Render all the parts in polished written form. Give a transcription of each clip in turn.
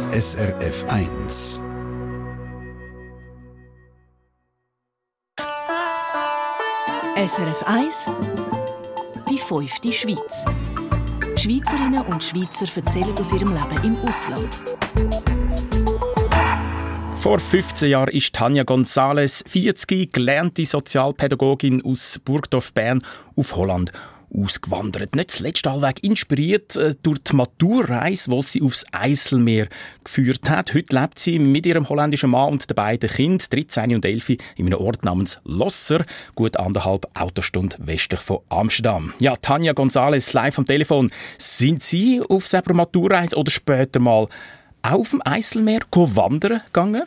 SRF 1. SRF 1, die 5. Schweiz. Schweizerinnen und Schweizer erzählen aus ihrem Leben im Ausland. Vor 15 Jahren ist Tanja González, 40, gelernte Sozialpädagogin aus Burgdorf, Bern, auf Holland ausgewandert. Nicht zuletzt allweg inspiriert durch die Maturreise, die sie aufs Eiselmeer geführt hat. Heute lebt sie mit ihrem holländischen Mann und den beiden Kindern, 13 und 11, in einem Ort namens Losser, gut 1,5 Autostunden westlich von Amsterdam. Ja, Tanja González live am Telefon. Sind Sie auf selber Maturreise oder später mal auf dem Eiselmeer wandern gegangen?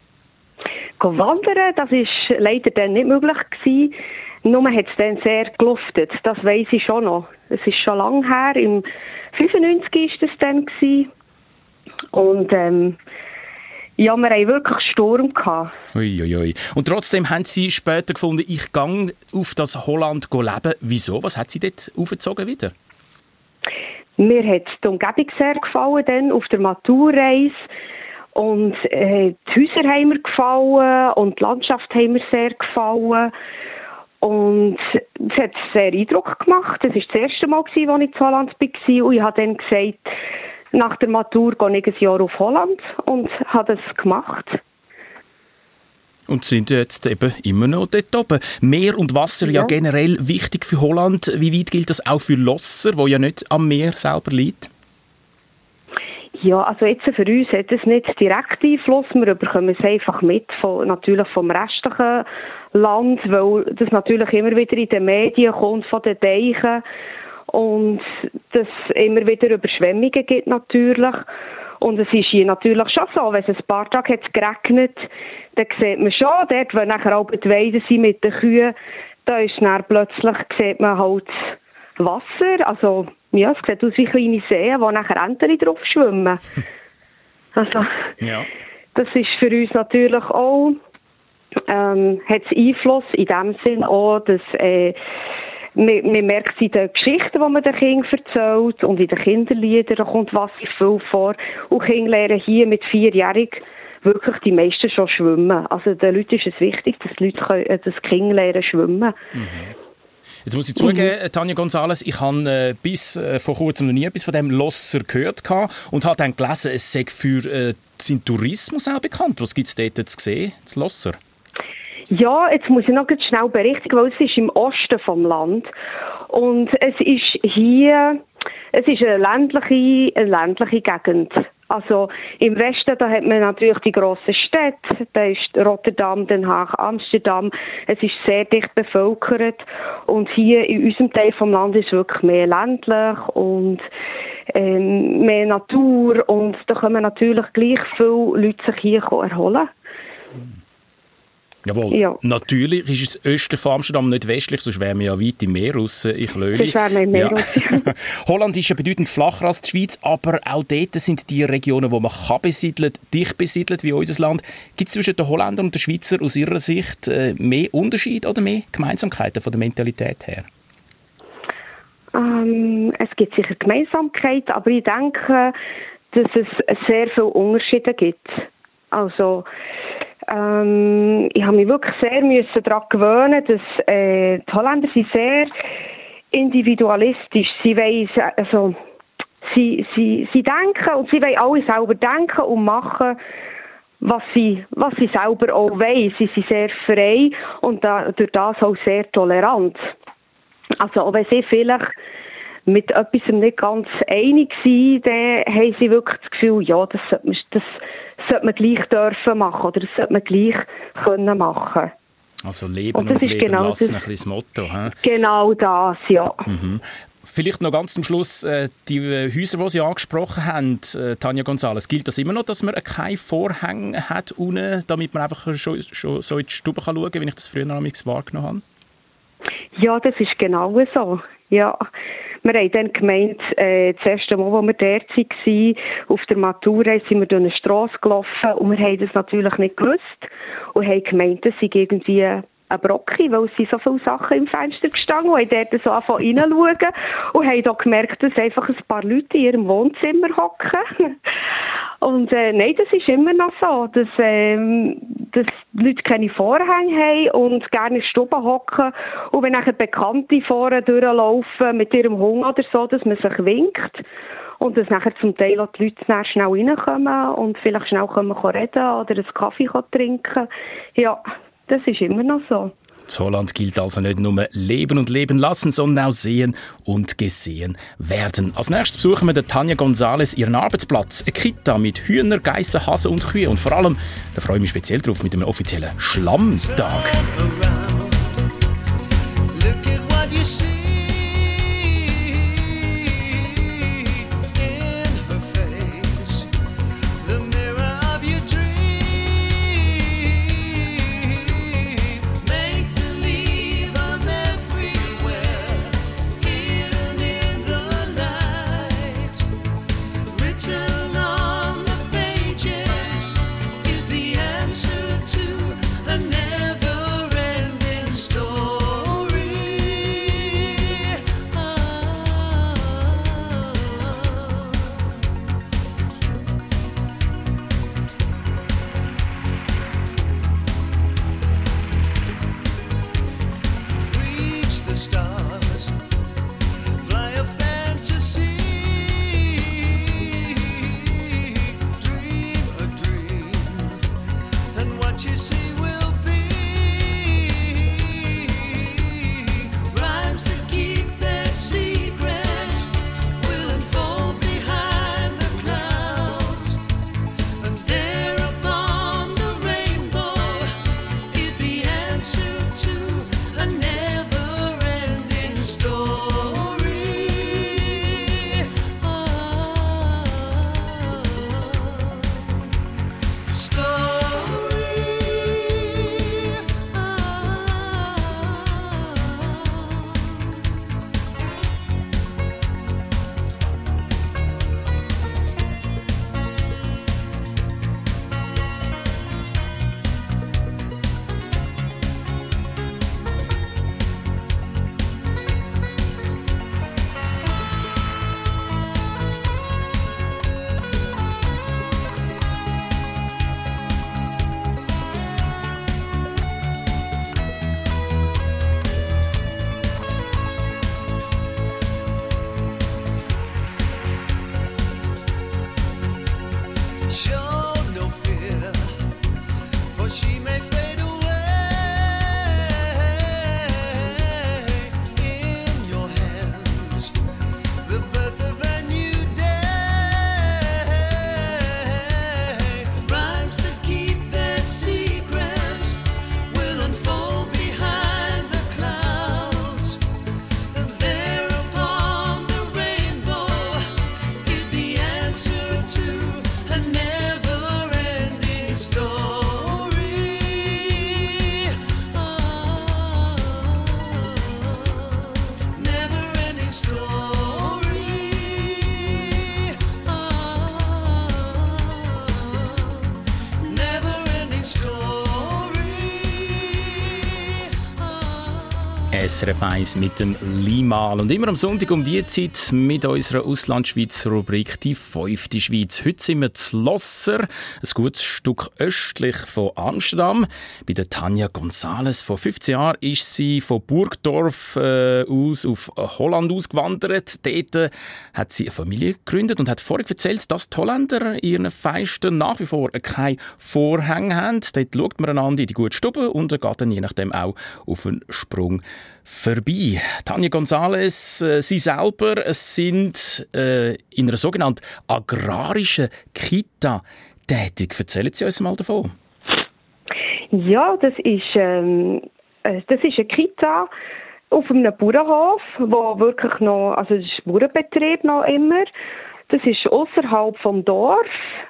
Wandern, das war leider dann nicht möglich gewesen. Nur hat es dann sehr geluftet. Das weiss ich schon noch. Es ist schon lange her. Im 95 war das dann gewesen. Und ja, wir hatten wirklich Sturm gehabt. Uiuiui. Und trotzdem haben Sie später gefunden, ich gehe auf das Holland leben. Wieso? Was hat Sie dort aufgezogen wieder? Mir hat die Umgebung sehr gefallen dann auf der Maturreise. Und die Häuser haben mir gefallen und die Landschaft haben mir sehr gefallen. Und es hat sehr Eindruck gemacht. Das war das erste Mal, als ich in Holland war. Und ich habe dann gesagt, nach der Matur gehe ich ein Jahr auf Holland und habe das gemacht. Und sind jetzt eben immer noch dort oben. Meer und Wasser ja generell wichtig für Holland. Wie weit gilt das auch für Losser, wo ja nicht am Meer selber liegt? Ja, also jetzt für uns hat es nicht direkt Einfluss. Wir bekommen es einfach mit, natürlich vom restlichen Land, weil das natürlich immer wieder in den Medien kommt, von den Deichen. Und dass immer wieder Überschwemmungen gibt natürlich. Und es ist hier natürlich schon so, wenn es ein paar Tage hat geregnet, dann sieht man schon, dort, wenn nachher auch die Weiden sind mit den Kühen, da ist dann plötzlich, sieht man halt Wasser, also ja, es sieht aus wie kleine Seen, wo nachher Enten drauf schwimmen. Also, ja. Das ist für uns natürlich auch, hat es Einfluss in dem Sinn auch, dass man merkt es in den Geschichten, die man den Kindern erzählt und in den Kinderliedern, da kommt Wasser viel vor. Und Kinder lernen hier mit 4-Jährigen wirklich die meisten schon schwimmen. Also den Leuten ist es wichtig, dass die Leute das Kinder lernen schwimmen. Mhm. Jetzt muss ich zugeben, Tanja González, ich habe bis vor kurzem noch nie etwas von dem Losser gehört und habe dann gelesen, es sei für seinen Tourismus auch bekannt. Was gibt es dort zu sehen, das Losser? Ja, jetzt muss ich noch ganz schnell berichtigen, weil es ist im Osten vom Land. Und es ist hier, es ist eine ländliche Gegend. Also im Westen, da hat man natürlich die grossen Städte, da ist Rotterdam, Den Haag, Amsterdam. Es ist sehr dicht bevölkert und hier in unserem Teil vom Land ist es wirklich mehr ländlich und mehr Natur und da können natürlich gleich viele Leute sich hier erholen. Jawohl, ja. Natürlich ist es östlich von Amsterdam, nicht westlich, sonst wären wir ja weit im Meer raus, ich Löli. Das wäre im Meer raus. Holland ist ja bedeutend flacher als die Schweiz, aber auch dort sind die Regionen, wo man besiedeln kann, dicht besiedelt wie unser Land. Gibt es zwischen den Holländern und den Schweizer aus Ihrer Sicht mehr Unterschied oder mehr Gemeinsamkeiten von der Mentalität her? Es gibt sicher Gemeinsamkeiten, aber ich denke, dass es sehr viele Unterschiede gibt. Also ich habe mich wirklich sehr daran gewöhnen, dass die Holländer sind sehr individualistisch. Sie wollen, also sie denken und sie wollen alle selber denken und machen, was sie selber auch wollen. Sie sind sehr frei und durch das auch sehr tolerant. Also auch wenn sie vielleicht mit etwas nicht ganz einig sind, dann haben sie wirklich das Gefühl, ja, das sollte man gleich dürfen machen oder das sollte man gleich können machen. Also leben und leben genau lassen, ein bisschen das Motto. He? Genau das, ja. Mhm. Vielleicht noch ganz zum Schluss, die Häuser, die Sie angesprochen haben, Tanja González, gilt das immer noch, dass man keinen Vorhang hat unten, damit man einfach schon so in die Stube schauen kann, wie ich das früher noch wahrgenommen habe? Ja, das ist genau so, ja. Wir haben dann gemeint, das erste Mal, als wir dort waren, auf der Maturreise, sind wir durch eine Strasse gelaufen und wir haben das natürlich nicht gewusst und haben gemeint, das sei irgendwie ein Brocki, weil es sind so viele Sachen im Fenster gestanden und haben dort so angefangen reinzuschauen und haben da gemerkt, dass einfach ein paar Leute in ihrem Wohnzimmer hocken. Und nein, das ist immer noch so, dass die Leute keine Vorhänge haben und gerne in der Stube hocken und wenn nachher Bekannte vorne durchlaufen mit ihrem Hunger oder so, dass man sich winkt und dass nachher zum Teil auch die Leute schnell reinkommen und vielleicht schnell reden oder einen Kaffee trinken. Ja, das ist immer noch so. In Holland gilt also nicht nur leben und leben lassen, sondern auch sehen und gesehen werden. Als nächstes besuchen wir Tanja González ihren Arbeitsplatz. Eine Kita mit Hühner, Geissen, Hasen und Kühen. Und vor allem, da freue ich mich speziell drauf, mit einem offiziellen Schlammtag. SRF 1 mit dem Limal. Und immer am Sonntag um die Zeit mit unserer Auslandschweiz-Rubrik «Die 5. Schweiz». Heute sind wir zu Losser, ein gutes Stück östlich von Amsterdam. Bei der Tanja González. Vor 15 Jahren ist sie von Burgdorf aus auf Holland ausgewandert. Dort hat sie eine Familie gegründet und hat vorhin erzählt, dass die Holländer in ihren Feisten nach wie vor keine Vorhänge haben. Dort schaut man einander in die gute Stube und geht dann je nachdem auch auf einen Sprung vorbei. Tanja González, Sie selber sind in einer sogenannten agrarischen Kita tätig. Erzählen Sie uns mal davon. Ja, das ist eine Kita auf einem Bauernhof, wo wirklich noch, also das ist Bauernbetrieb noch immer. Das ist ausserhalb vom Dorf.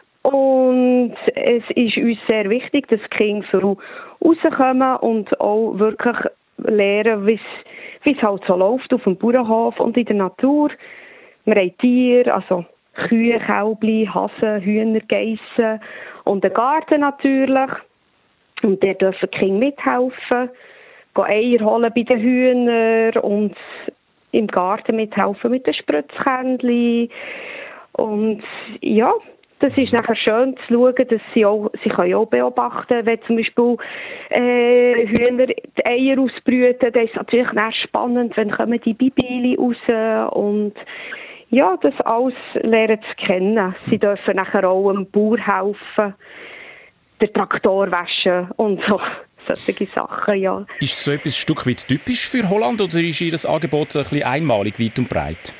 Und es ist uns sehr wichtig, dass die Kinder rauskommen und auch wirklich lernen, wie es halt so läuft auf dem Bauernhof und in der Natur. Wir haben Tiere, also Kühe, Kälbli, Hasen, Hühner, Geissen und einen Garten natürlich. Und der dürfen die Kinder mithelfen, gehen Eier holen bei den Hühnern und im Garten mithelfen mit den Spritzkännchen. Und ja, das ist nachher schön zu schauen, dass sie können auch beobachten, wenn zum Beispiel Hühner die Eier ausbrüten, dann ist es natürlich dann spannend, wenn kommen die Babili raus und ja, das alles lernen zu kennen. Sie dürfen nachher auch dem Bauer helfen, den Traktor waschen und so. Solche Sachen, ja. Ist so etwas ein Stück weit typisch für Holland oder ist Ihr Angebot ein bisschen einmalig, weit und breit?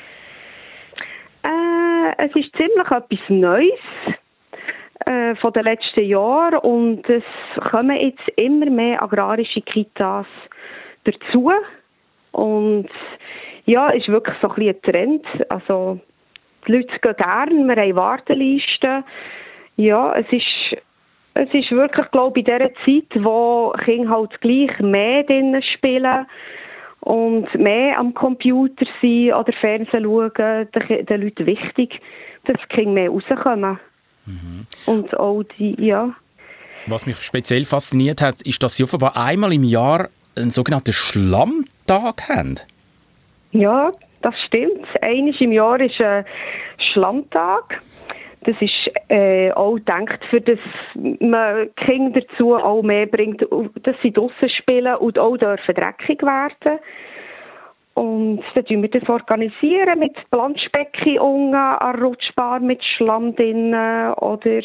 Es ist ziemlich etwas Neues von den letzten Jahren und es kommen jetzt immer mehr agrarische Kitas dazu und ja, ist wirklich so ein bisschen ein Trend. Also die Leute gehen gerne, wir haben Wartelisten. Ja, es ist wirklich, glaube ich, in dieser Zeit, wo Kinder halt gleich mehr drinnen spielen und mehr am Computer sein oder Fernsehen schauen, den Leuten wichtig, dass die Kinder mehr rauskommen. Mhm. Und auch die, ja. Was mich speziell fasziniert hat, ist, dass Sie offenbar einmal im Jahr einen sogenannten Schlammtag haben. Ja, das stimmt. Einmal im Jahr ist ein Schlammtag. Das ist auch gedacht, für das man Kinder dazu auch mehr bringt, dass sie draussen spielen und auch dürfen dreckig werden. Und dann tun wir das organisieren mit Planschbecken unten an Rutschbahn mit Schlamm drinnen oder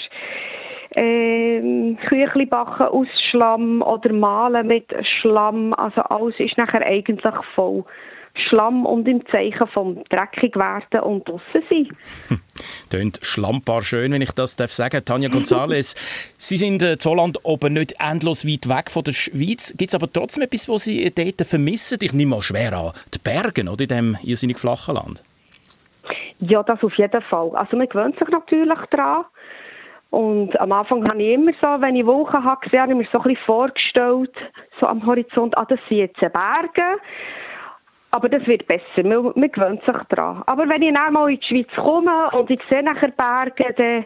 Küchli backen aus Schlamm oder malen mit Schlamm. Also alles ist nachher eigentlich voll Schlamm und im Zeichen vom dreckig werden und draussen sein. Tönt schlammbar schön, wenn ich das sagen darf. Tanja González, Sie sind in Holland oben nicht endlos weit weg von der Schweiz. Gibt es aber trotzdem etwas, was Sie dort vermissen? Ich nehme mal schwer an, die Berge, oder, in diesem irrsinnig flachen Land. Ja, das auf jeden Fall. Also man gewöhnt sich natürlich daran. Und am Anfang habe ich immer so, wenn ich Wolken habe gesehen, habe ich mir so ein bisschen vorgestellt, so am Horizont, das sind jetzt Berge. Aber das wird besser, man gewöhnt sich daran. Aber wenn ich dann mal in die Schweiz komme und ich sehe nachher Berge,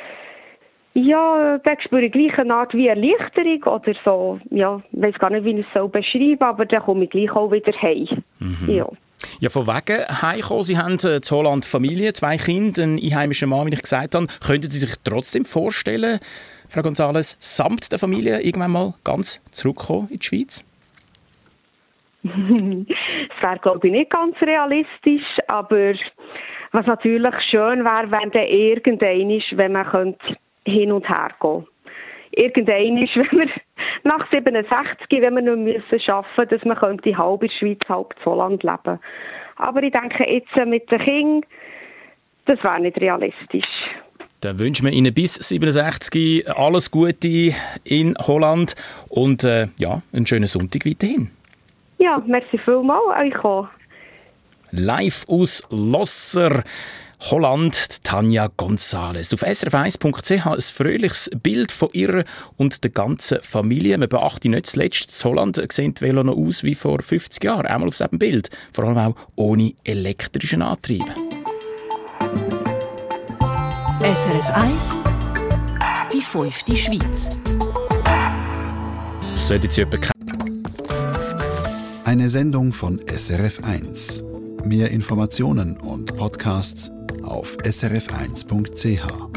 dann spüre ich gleich eine Art wie Erleichterung oder so. Ja, ich weiss gar nicht, wie ich es beschreiben soll, aber dann komme ich gleich auch wieder heim. Mhm. Ja, von wegen heimkommen. Sie haben in Holland Familie, 2 Kinder, einen einheimischen Mann, wie ich gesagt habe. Könnten Sie sich trotzdem vorstellen, Frau González, samt der Familie irgendwann mal ganz zurückkommen in die Schweiz? Das wäre, glaube ich, nicht ganz realistisch, aber was natürlich schön wäre, wenn dann irgendwann, wenn man hin und her gehen könnte. Irgendwann, wenn wir nach 67, wenn wir nicht mehr arbeiten, dass man halb in der Schweiz, halb in Holland leben. Aber ich denke, jetzt mit den Kindern, das wäre nicht realistisch. Dann wünschen wir Ihnen bis 67 alles Gute in Holland und einen schönen Sonntag weiterhin. Ja, merci vielmals euch auch. Live aus Losser, Holland, Tanja González. Auf srf1.ch ein fröhliches Bild von ihr und der ganzen Familie. Man beachte nicht zuletzt, in Holland sehen die Velo noch aus wie vor 50 Jahren. Einmal auf diesem Bild. Vor allem auch ohne elektrischen Antrieb. SRF 1, die 5. Schweiz. Sollten Sie jemanden Eine Sendung von SRF 1. Mehr Informationen und Podcasts auf srf1.ch.